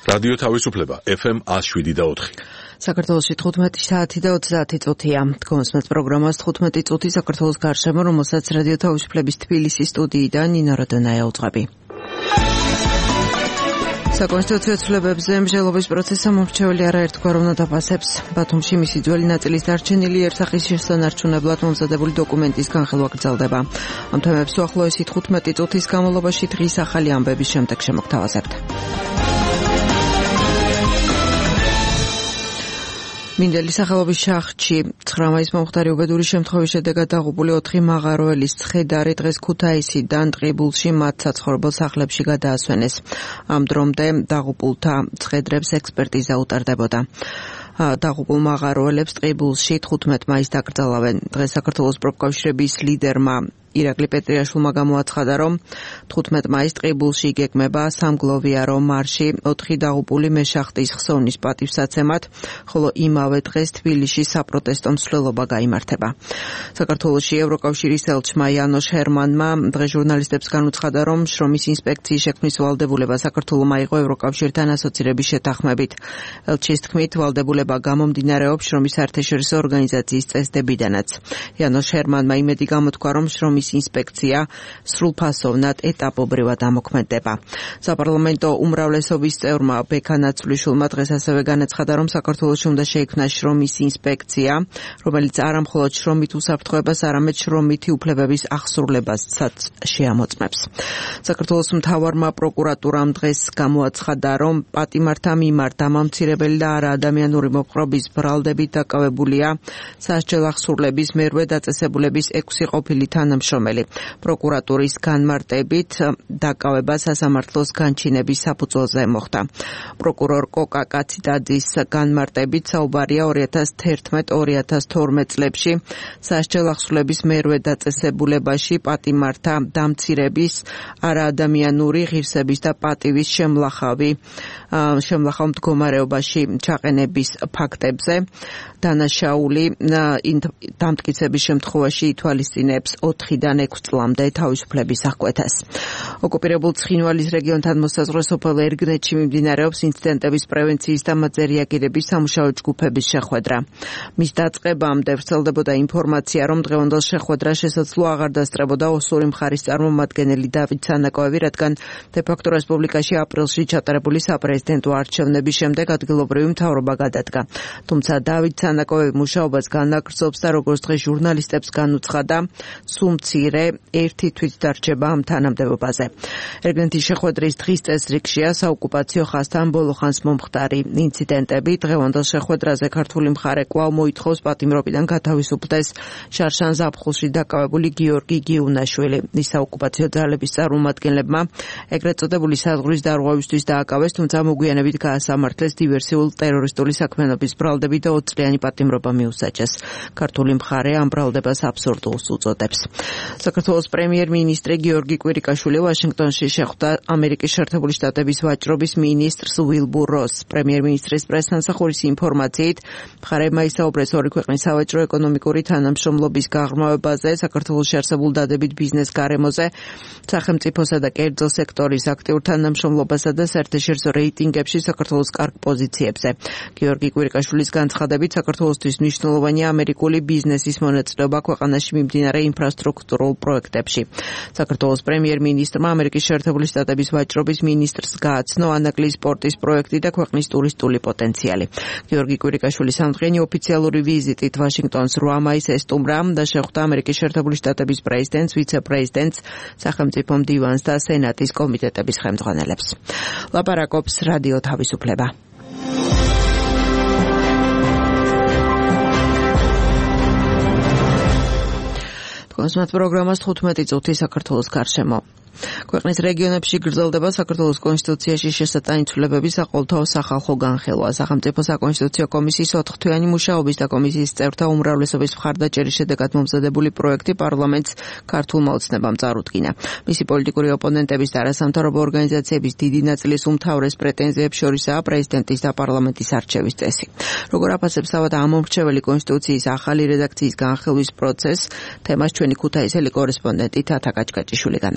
რადიო თავისუფლება FM 107.4. საქართველოში 15 საათი და 30 წუთია. გონსმეთ პროგრამას 15 წუთი საქართველოს გარშემო, რომელსაც რადიო თავისუფლების თბილისის სტუდიიდან ნინო როდონაია უძღვები. საკონსტიტუციო ცვლილებებზე მსჯელობის პროცესს მომრჩეველი არაერთგვაროვნ დაფასებს. ბათუმში მისი ძველი ნაწილის დარჩენილი ერსახის შესანარჩუნებლად მომზადებული დოკუმენტის განხილვა გრძელდება. ამ თემებს უახლოესი 15 წუთის განმავლობაში დღის ახალი ამბების შემდეგ შემოგთავაზებთ. მინდელის სახელობის შახტში 9 მაისს მომხდარი უბედური შემთხვევის შედეგად დაღუპული 4 მაღაროელის ცხედარი დღეს ქუთაისიდან ტყიბულში მათ საცხოვრებელ სახლებში გადაასვენეს. ამ დრომდე დაღუპულთა ცხედრებს ექსპერტიზა უტარდებოდა. დაღუპულ მაღაროელებს ტყიბულში 15 მაისს დაკრძალავენ. დღეს საქართველოს პროფკავშირების ლიდერმა ირაკლი პეტრიაშვილმა გამოაცხადა, რომ 15 მაისს ტყიბულში იგეგმება სამგლოვიარო მარში 4 დაღუპული მეშახტის ხსოვნის პატივსაცემად, ხოლო იმავე დღეს თბილისში საპროტესტო მსვლელობა გაიმართება. საქართველოში ევროკავშირის ელჩმა იანოშ ჰერმანმა დღეს ჟურნალისტებს განუცხადა, რომ შრომის ინსპექციის შექმნის ვალდებულება საქართველოს აიღო ევროკავშირთან ასოცირების შეთანხმებით. ელჩის თქმით, ვალდებულება გამომდინარეობს შრომის საერთაშორისო ორგანიზაციის წესდებიდანაც. იანოშ ჰერმანმა იმედი გამოთქვა, რომ შრომის ინსპექცია სრულფასოვნად ეტაპობრივად ამოქმედება. საპარლამენტო უმრავლესობის წევრმა ბექა ნაცვლიშვილმა დღეს ასევე განაცხადა, რომ საქართველოში უნდა შეიქმნას შრომის ინსპექცია, რომელიც არა მხოლოდ შრომით უსაფრთხოებას, არამედ შრომითი უფლებების აღსრულებასაც შეამოწმებს. საქართველოს მთავარმა პროკურატურამ დღეს გამოაცხადა, რომ პატიმართა მიმართ დამამცირებელი და არაადამიანური მოპყრობის ბრალდებით დაკავებულია სასჯელ აღსრულების მერვე დაწესებულების 6 ყოფილი თანამშრომელი. პროკურატურის განმარტებით დაკავება სასამართლოს განჩინების საფუძველზე მოხდა. პროკურორ კოკა კაციდაძის განმარტებით საუბარია 2011-2012 წლებში სასჯელ აღსრულების მერვე დაწესებულებაში პატიმართა დამცირების, არაადამიანური ღირსების და პატივის შემლახავ მდგომარეობაში ჩაყენების ფაქტებზე. დანაშაული დამტკიცების შემთხვევაში ითვალისწინებს 4-დან 6 წლამდე თავისუფლების აღკვეთას. ოკუპირებულ ცხინვალის რეგიონთან მოსაზღვრე სოფელ ერგნეთში მიმდინარეობს ინციდენტების პრევენციის და მათზე რეაგირების სამუშაო ჯგუფების შეხვედრა. მის დაწყებამდე ვრცელდებოდა ინფორმაცია, რომ დღევანდელ შეხვედრას შესაძლოა აღარ დასწრებოდა ოსური მხარის წარმომადგენელი დავით სანაკოევი, რადგან დე-ფაქტო რესპუბლიკაში აპრილში ჩატარებული საპრეზიდენტო არჩევნების შემდეგ ადგილობრივი მთავრობა გადადგა. თუმცა დავით სანაკოევი მუშაობას განაგრძობს და როგორც დღეს ჟურნალისტებს განუცხადა, სულ მცირე ერთი თვითდარჩება ამ თანამდებობაზე. ერგნეთის შეხვედრის დღის წესრიგშია საოკუპაციო ხაზთან ბოლო ხანს მომხდარი ინციდენტები. დღევანდელ შეხვედრაზე ქართული მხარე კვლავ მოითხოვს პატიმრობიდან გათავისუფლდეს შარშან ზაფხულში დაკავებული გიორგი გიუნაშვილი. ის საოკუპაციო ძალების წარმომადგენლებმა ეგრეთ წოდებული საზღვრის დარღვევისთვის დააკავეს, თუმცა მოგვიანებით გაასამართლეს დივერსიული ტერორისტული საქმიანობის ბრალდები და 20 წლიანი პატიმრობა მიუსაჯეს. ქართული მხარე ამ ბრალდებას აბსურდულს უწოდებს. საქართველოს პრემიერ-მინისტრი გიორგი კვირიკაშვილი ვაშინგტონში შეხვდა ამერიკის შეერთებული შტატების ვაჭრობის მინისტრს უილბურ როსს. პრემიერ-მინისტრის პრესსამსახურის ინფორმაციით, მხარეებმა ისაუბრეს ორი ქვეყნის სავაჭრო-ეკონომიკური თანამშრომლობის გაღრმავებაზე, საქართველოში არსებულ დადებით ბიზნეს გარემოზე, სახელმწიფოსა და კერძო სექტორის აქტიურ თანამშრომლობასა და საერთაშორისო რეიტინგებში საქართველოს კარგ პოზიციებზე. გიორგი კვირიკაშვილის განცხადებით, საქართველოსთვის მნიშვნელოვანია ამერიკული ბიზნესის მონაწილეობა ქვეყანაში მიმდინარე ინფრასტრუქტურულ პროექტებში. საქართველოს პრემიერ-მინისტრმა ამერიკის შეერთებული შტატების ვაჭრობის მინისტრს გააცნო ანაკლის სპორტის პროექტი და ქვეყნის ტურისტული პოტენციალი. გიორგი კვირიკაშვილის ამდღიანი ოფიციალური ვიზიტით ვაშინგტონს 8 მაისს ესტუმრა და შეხვდა ამერიკის შეერთებული შტატების პრეზიდენტს, ვიცე-პრეზიდენტს, სახელმწიფო მდივანს და სენატის კომიტეტების ხელმძღვანელებს. ლაპარაკობს რადიო თავისუფლება. გონსმეთ პროგრამას 15 წუთი საქართველოს გარშემო. ქვეყნის რეგიონებში გრძელდება საქართველოს კონსტიტუციაში შესატანი ცვლილებების საყოველთაო სახალხო განხილვა. სახელმწიფო საკონსტიტუციო კომისიის 4-თვიანი მუშაობის და კომისიის წევრთა უმრავლესობის მხარდაჭერის შედეგად მომზადებული პროექტი პარლამენტს ქართულმა ოცნებამ წარუდგინა. მისი პოლიტიკური ოპონენტების და არასამთავრობო ორგანიზაციების დიდი ნაწილის უმთავრეს პრეტენზიებს შორისაა პრეზიდენტის და პარლამენტის არჩევის წესი. როგორ აფასებს თავად ამომრჩეველი კონსტიტუციის ახალი რედაქციის განხილვის პროცესს, თემას ჩვენი ქუთაისელი კორესპონდენტი თათა კაჭკაჭიშვილი განაგრძობს.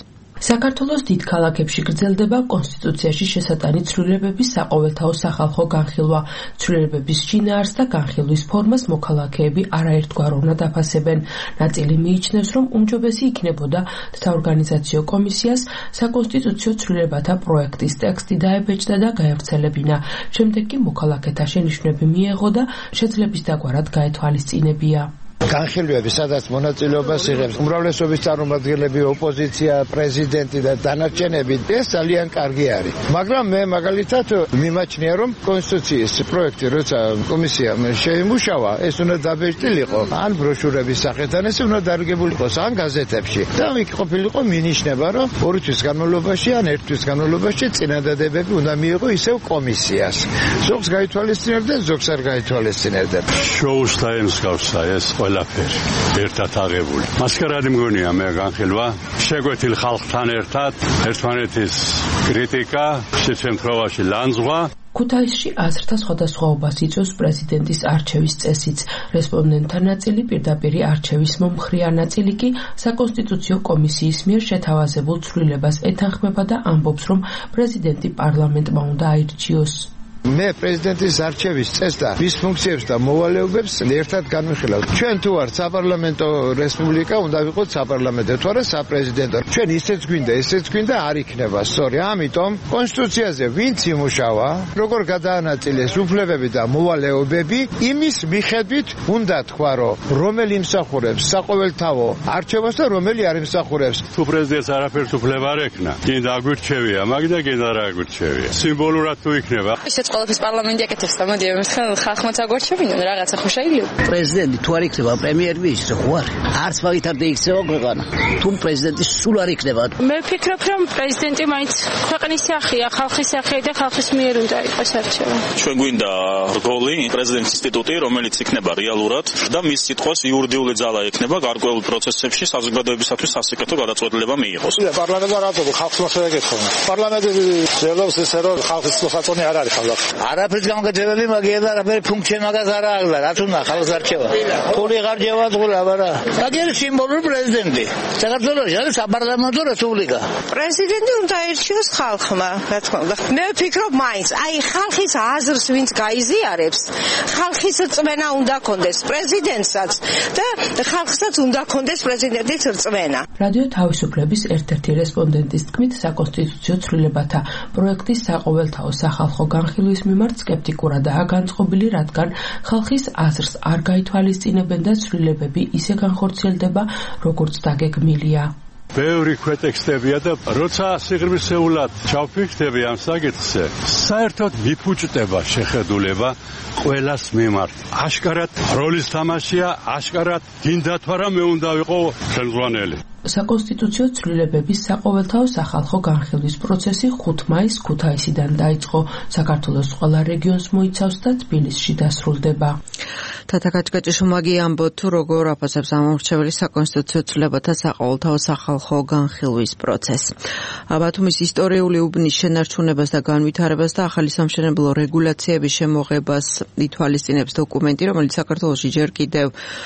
საქართველოს დიდ ქალაქებში გრძელდება კონსტიტუციაში შესატანი ცვლილებების საყოველთაო სახალხო განხილვა. ცვლილებების შინაარსს და განხილვის ფორმას მოქალაქეები არაერთგვარ უნდა დაფასებენ. ნაწილი მიიჩნევს, რომ უმჯობესი იქნებოდა საორგანიზაციო კომისიას საკონსტიტუციო ცვლილებათა პროექტის ტექსტი დაებეჭდა და გაევრცელებინა. შემდეგ კი მოქალაქეთა შენიშვნები მიეღო და შეძლების დაგვარად გაეთვალისწინებია. განხილვები, სადაც მონაწილეობას იღებს უმრავლესობის წარმომადგენლები, ოპოზიცია, პრეზიდენტი და დანარჩენები, ეს ძალიან კარგი არის. მაგრამ მე მაგალითად მიმაჩნია, რომ კონსტიტუციის პროექტი, როცა კომისიამ შეიმუშავა, ეს უნდა დაბეჭდილიყო ან ბროშურების სახით, ან ეს უნდა დარგებულიყო ან გაზეთებში. და იქ ყოფილიყო მინიშნება, რომ 2 თვის განმავლობაში ან 1 თვის განმავლობაში წინადადებები უნდა მიიღო ისევ კომისიას. ზოგს გაითვალისწინებდა, ზოგს არ გაითვალისწინებდა. შოუს დაემსგავსა ეს ყველაფერი ერთად აღებული. მასკარადი მგონია მე განხილვა, შეგვეთილ ხალხთან ერთად ერთმანეთის კრიტიკა, შემთხვევაში ლანძღვა. ქუთაისში აზრთა სხვადასხვაობას იწვევს პრეზიდენტის არჩევის წესიც. რესპონდენტთა ნაწილი პირდაპირი არჩევის მომხრია, ნაწილი კი საკონსტიტუციო კომისიის მიერ შეთავაზებულ ცვლილებას ეთანხმება და ამბობს, რომ პრეზიდენტი პარლამენტმა უნდა აირჩიოს. მე პრეზიდენტის არჩევის წესს და მის ფუნქციებს და მოვალეობებს ერთად განვიხილავ. ჩვენ თუ ვართ საპარლამენტო რესპუბლიკა, უნდა ვიყოთ საპარლამენტო, თუ არა საპრეზიდენტო. ჩვენ ისეც გვინდა, არ იქნება სწორი. ამიტომ კონსტიტუციაზე ვინც იმუშავა, როგორ გადაანაწილეს უფლებები და მოვალეობები, იმის მიხედვით უნდა თქვა, რომ რომელი იმსახურებს საყოველთაო არჩევას და რომელი არ იმსახურებს. თუ პრეზიდენტს არაფერს უფლება არ ექნა, გინდა აგვირჩევია, მაგდა გინდა არ აგვირჩევია. სიმბოლურად თუ იქნება ყველაფერს პარლამენტი აკეთებს და მოდი ხალხმაც აგვარჩევინონ რაღაცა ხო შეიძლება. პრეზიდენტი თუ არ იქნება პრემიერ-მინისტრი ხო არ? არც მაგითარდა იქცევა ქვეყანა. თუ პრეზიდენტი სულ არ იქნება. მე ვფიქრობ, რომ პრეზიდენტი მაინც ქვეყნის სახეა, ხალხის სახეა და ხალხის მიერ უნდა იყოს არჩევა. ჩვენ გვინდა რგოლი, პრეზიდენტის ინსტიტუტი, რომელიც იქნება რეალურად და მის სიტყვას იურიდიული ძალა ექნება გარკვეულ პროცესებში საზოგადოებისათვის სასიკეთო გადაწყვეტილება მიიღოს. პარლამენტი არაფერი ხალხს მოხერხებდა. პარლამენტი ძელობს ესე რომ ხალხის მოხაწონი არ არის ხალხი. არაფერს გამგეძებელი მაგია და არაფერი ფუნქცია მაგას არ აღლა, რაც უნდა ხალხს არჩევა. ფული გარჯევა ზღულა, არა. მაგერი სიმბოლური პრეზიდენტი. საქართველოს არის საპარლამენტო რესპუბლიკა. პრეზიდენტი უნდა აირჩიოს ხალხმა, რა თქმა უნდა. მე ვფიქრობ მაინც, ხალხის აზრს ვინც გაიზიარებს, ხალხის წმენა უნდა კონდეს პრეზიდენტსაც და ხალხსაც უნდა კონდეს პრეზიდენტის რწმენა. რადიო თავისუფლების ერთ-ერთი რესპონდენტის თქმით, საკონსტიტუციო ცვლილებათა პროექტის საყოველთაო სახალხო განხილვის მიმართ სკეპტიკურადაა განწყობილი, რადგან ხალხის აზრს არ გაითვალისწინებენ და ცვლილებები ისე განხორციელდება, როგორც დაგეგმილია. ბევრი ქვეტექსტებია და როცა სიღრმისეულად ჩავფიქრდები ამ საკითხზე, საერთოდ მიფუჭდება შეხედულება ყველას მიმართ. აშკარად როლის თამაშია, აშკარად გინდა თუ არა მე უნდა ვიყო ხელმძღვანელი. საკონსტიტუციო ცვლილებების საყოველთაო სახალხო განხილვის პროცესი 5 მაისს ქუთაისიდან დაიწყო. საქართველოს ყველა რეგიონს მოიცავს და თბილისში დასრულდება. თათაკაჭკაჭიშუმაგი ამბობ თუ როგორ აფასებს ამომრჩეველი საკონსტიტუციო ცვლილებათა საყოველთაო სახალხო განხილვის პროცესს. ბათუმის ისტორიული უბნის შენარჩუნებას და განვითარებას და ახალი სამშენებლო რეგულაციების შემოღებას ითვალისწინებს დოკუმენტი, რომელიც საქართველოში ჯერ კიდევ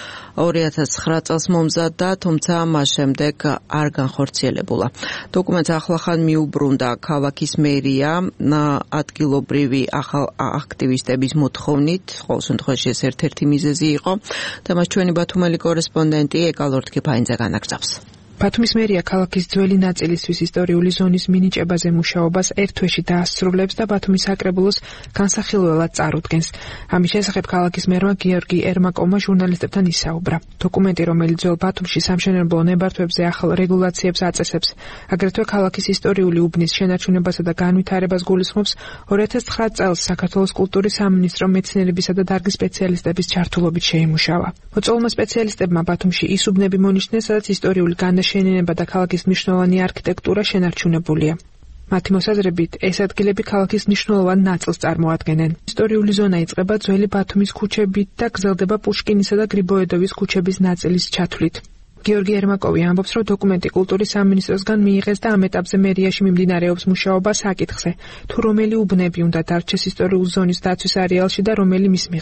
2009 წელს მომზადდა, თუმცა მას შემდეგ არ განხორციელებულა. დოკუმენტს ახლახან მიუბრუნდა ქალაქის მერია ადგილობრივი აქტივისტების მოთხოვნით, ყოველ შემთხვევაში ეს ერთ-ერთი მიზეზი იყო და მას ჩვენი ბათუმელი კორესპონდენტი ეკალორთ კიფაინძე განაგრძობს. ბათუმის მერია ქალაქის ძველი ნაწილისთვის ისტორიული ზონის მინიჭებაზე მუშაობას ერთ თვეში დაასრულებს და ბათუმის საკრებულოს განსახილველად წარუდგენს. ამის შესახებ ქალაქის მერმა გიორგი ერმაკოვმა ჟურნალისტებთან ისაუბრა. დოკუმენტი, რომელიც ძველ ბათუმში სამშენებლო ნებართვებზე ახალ რეგულაციებს აწესებს, აგრეთვე ქალაქის ისტორიული უბნის შენარჩუნებასა და განვითარებას გულისხმობს, 2009 წელს საქართველოს კულტურის სამინისტრო მეცნიერებისა და დარგის სპეციალისტების ჩართულობით შეიმუშავა. მოწვეულმა სპეციალისტებმა ბათუმში ის უბნები მონიშნეს, სადაც ისტორიული შენიანება და ქალაქის მნიშვნელოვანი არქიტექტურა შენარჩუნებულია. მათი მოსაზრებით, ეს ადგილები ქალაქის მნიშვნელოვან ნაწილს წარმოადგენენ. ისტორიული ზონა იწყება ძველი ბათუმის ქუჩებით და გრძელდება პუშკინისა და გრიბოედოვის ქუჩების ნაწილის ჩათვლით. გიორგი ერმაკოვი ამბობს, რომ დოკუმენტი კულტურის სამინისტროსგან მიიღეს და ამ ეტაპზე მერიაში მიმდინარეობს მუშაობა საკითხზე, თუ რომელი უბნები უნდა დარჩეს ისტორიული ზონის დაცვის არეალში და რომელი მის მიღმა.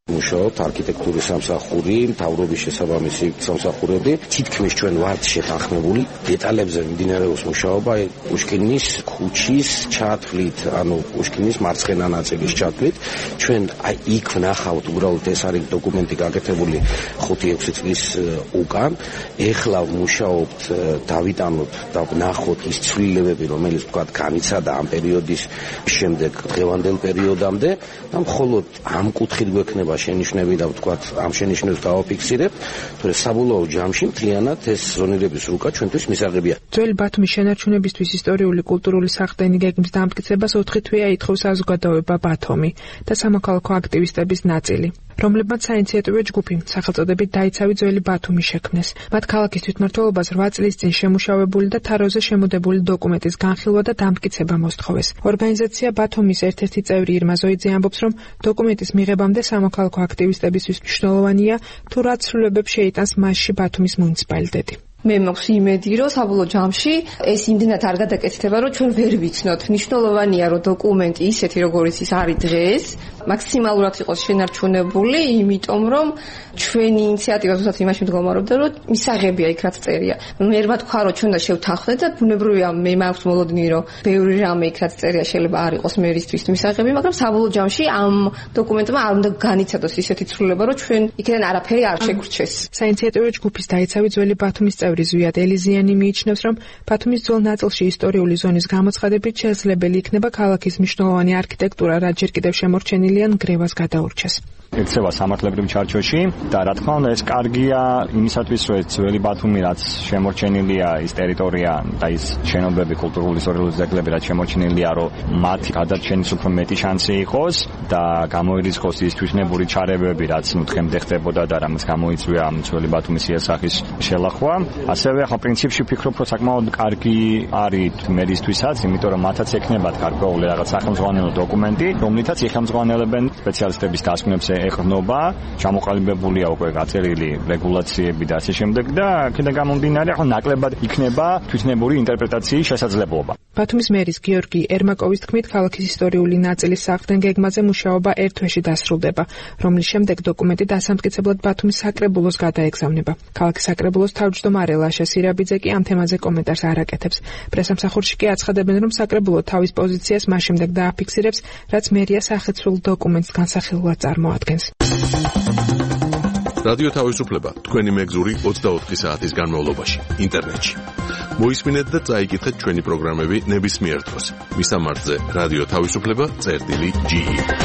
მუშაობთ არქიტექტურის სამსახური, მთავრობის შესაბამისი სამსახურები. თითქმის ჩვენ ვართ შეთანხმებული დეტალებზე მიმდინარეობს მუშაობა პუშკინის ქუჩის ჩათვლით, ანუ პუშკინის მარცხენა ნაწილის ჩათვლით. ჩვენ იქ ვნახავთ უბრალოდ ეს არის დოკუმენტი გაკეთებული 5-6 წლის უკან. ეხლა ვმუშაობთ დავიტანოთ და ვნახოთ ის ცვლილებები, რომელიც ვთქვათ განიცადა ამ პერიოდის შემდეგ დღევანდელ პერიოდამდე და მხოლოდ ამ კუთხით გვექნება შენიშვნები და ვთქვათ ამ შენიშვნებს დავაფიქსირებთ, თორე საბოლოო ჯამში მთლიანად ეს ზონირების რუკა ჩვენთვის მისაღებია. ძველი ბათუმის შენარჩუნებისთვის ისტორიული კულტურული სახლდენი გეგმის დამტკიცებას 4 თვეა ითხოვს საზოგადოება ბათუმი და სამოქალაქო აქტივისტების ნაწილი, რომლებმაც საინიციატივო ჯგუფი სახელწოდებით დაიცავი ძველი ბათუმი შექმნეს. მათ ქალაქის თვითმმართველობას 8 წლის წინ შემუშავებული და თაროზე შემოდებული დოკუმენტის განხილვა და დამტკიცება მოსთხოვეს. ორგანიზაცია ბათუმის ერთ-ერთი წევრი ირმა ზოიძე ამბობს, რომ დოკუმენტის მიღებამდე სამოქალაქო აქტივისტებისთვის მნიშვნელოვანია თუ რა ცვლილებებს შეიტანს მასში ბათუმის მუნიციპალიტეტი. მე მაქვს იმედი, რომ საბოლოო ჯამში ეს იმდენად არ გადაკეთდება, რომ ჩვენ ვერ ვიცნოთ. მნიშვნელოვანია, რომ დოკუმენტი ისეთი, როგორც ის არის დღეს, მაქსიმალურად იყოს შენარჩუნებული, იმიტომ რომ ჩვენი ინიციატივა ზუსტად იმაში მდგომარეობდა, რომ მისაღებია იქ რაც წერია. მე რა თქვა, რომ ჩვენ და შევთანხმდეთ და ბუნებრივია მე მაქვს მოლოდინი, რომ ბევრი რამე იქ რაც წერია შეიძლება არ იყოს მერისთვის მისაღები, მაგრამ საბოლოო ჯამში ამ დოკუმენტმა არ უნდა განიცადოს ისეთი ცვლილება, რომ ჩვენ იქიდან არაფერი არ შეგვრჩეს. საინიციატივო ჯგუფის დაიცავი ძველი ბათუმის წევრი ზვიად ელიზიანი მიიჩნევს, რომ ბათუმის ძველ ნაწილში ისტორიული ზონის გამოცხადებით შესაძლებელი იქნება ქალაქის მნიშვნელოვანი არქიტექტურა, რაც ჯერ კიდევ შემორჩენილია ნგრევას გადაურჩეს. ექცევა სამართლებრივ ჩარჩოში და რა თქმა უნდა ეს კარგია იმისათვის, რომ ეს ძველი ბათუმი რაც შემორჩენილია, ის ტერიტორია და ის შენობები, კულტურული ისტორიული ძეგლები რაც შემორჩენილია, რომ მათი გადარჩენის უფრო მეტი შანსი იყოს და გამოირიცხოს ის თვითნებური ჩარევები, რაც დღემდე ხდებოდა და რამაც გამოიწვია ამ ძველი ბათუმის იასახის შელახვა. ასევე ახლა პრინციპში ვფიქრობ, რომ საკმაოდ კარგი არის მერისთვისაც, იმიტომ რომ მათაც ექნებათ გარკვეული რაღაც სახელმძღვანელო დოკუმენტი, რომლითაც იხელმძღვანელებენ სპეციალისტების დასკვნებს ეყრდნობა, ჩამოყალიბებულია უკვე გაწერილი რეგულაციები და ასე შემდეგ და აქედან გამომდინარე ახლა ნაკლებად იქნება თვითნებური ინტერპრეტაციის შესაძლებლობა. ბათუმის მერის გიორგი ერმაკოვის თქმით, ქალაქის ისტორიული ნაწილის სახლდენ გეგმაზე მუშაობა ერთ თვეში დასრულდება, რომლის შემდეგ დოკუმენტი დასამტკიცებლად ბათუმის საკრებულოს გადაეგზავნება. ქალაქის საკრებულოს თავმჯდომარე ლაშა სირაბიძე კი ამ თემაზე კომენტარს არ აკეთებს. პრესამსახურში კი აცხადებენ, რომ საკრებულო თავის პოზიციას მას შემდეგ დააფიქსირებს, რაც მერია სახეცვლილ დოკუმენტს განსახილველად წარმოადგენს. რადიო თავისუფლება თქვენი მეგზური 24 საათის განმავლობაში ინტერნეტში. მოისმინეთ და წაიკითხეთ ჩვენი პროგრამები ნებისმიერ დროს. მისამართზე რადიო თავისუფლება.ge.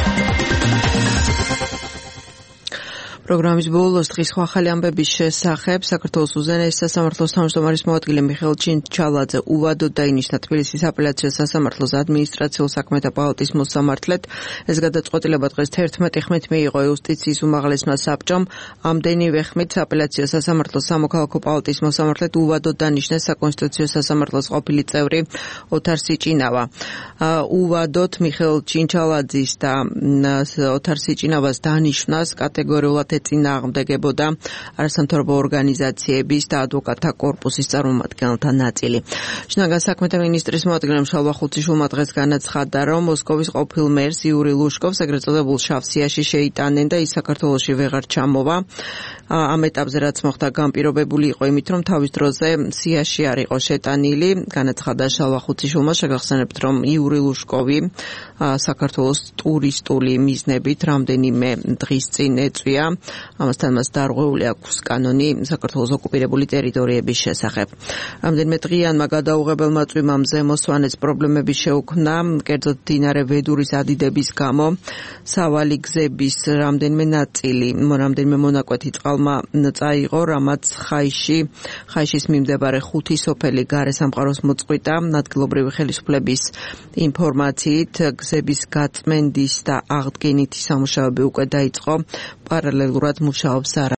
პროგრამის ბოლოს დღის ახალი ამბების შესახებ საქართველოს უზენაეს სასამართლოს თავმჯდომარის მოადგილე მიხეილ ჩინჩალაძე უვადოდ დაინიშნა თბილისის აპელაციო სასამართლოს ადმინისტრაციულ საქმეთა პალატის მოსამართლედ. ეს გადაწყვეტილება დღეს 11 ხმით მიიღო იუსტიციის უმაღლესმა საბჭომ. ამდენივე ხმით აპელაციო სასამართლოს სამოქალაქო პალატის მოსამართლედ უვადოდ დანიშნეს საკონსტიტუციო სასამართლოს ყოფილი წევრი ოთარ სიჭინავა. უვადოდ მიხეილ ჩინჩალაძის და ოთარ სიჭინავას დანიშვნას კატეგორიულად ეწინააღმდეგებოდა არასამთავრობო ორგანიზაციების და ადვოკატთა კორპუსის წარმომადგენელთა ნაწილი. შინაგან საქმეთა მინისტრის მოადგილემ შალვა ხუციშვილმა დღეს განაცხადა, რომ მოსკოვის ყოფილ მერს იური ლუშკოვს ეგრეთ წოდებულ შავ სიაში შეიტანენ და ის საქართველოში ვეღარ ჩამოვა. ამ ეტაპზე რაც მოხდა განპირობებული იყო იმით, რომ თავის დროზე სიაში არ იყო შეტანილი. განაცხადა შალვა ხუციშვილმა, შეგახსენებთ, რომ იური ლუშკოვი საქართველოს ტურისტული მიზნებით რამდენიმე დღის წინ ეწვია. ამასთან მას დარღვეული აქვს კანონი საქართველოს ოკუპირებული ტერიტორიების შესახებ. რამდენიმე დღიანმა გადაუღებელმა წვიმამ ზემოსვანეთს პრობლემები შეუქმნა, კერძოდ მდინარე ვედურის ადიდების გამო. სავალი გზების რამდენიმე ნაწილი, რამდენიმე მონაკვეთი წყალმა წაიღო, რამაც ხაიშის მიმდებარე 5 სოფელი გარესამყაროს მოწყვიტა. ადგილობრივი ხელისუფლების ინფორმაციით გზების გაწმენდის და აღდგენითი სამუშაოები უკვე დაიწყო. პარალელურად მუშაობს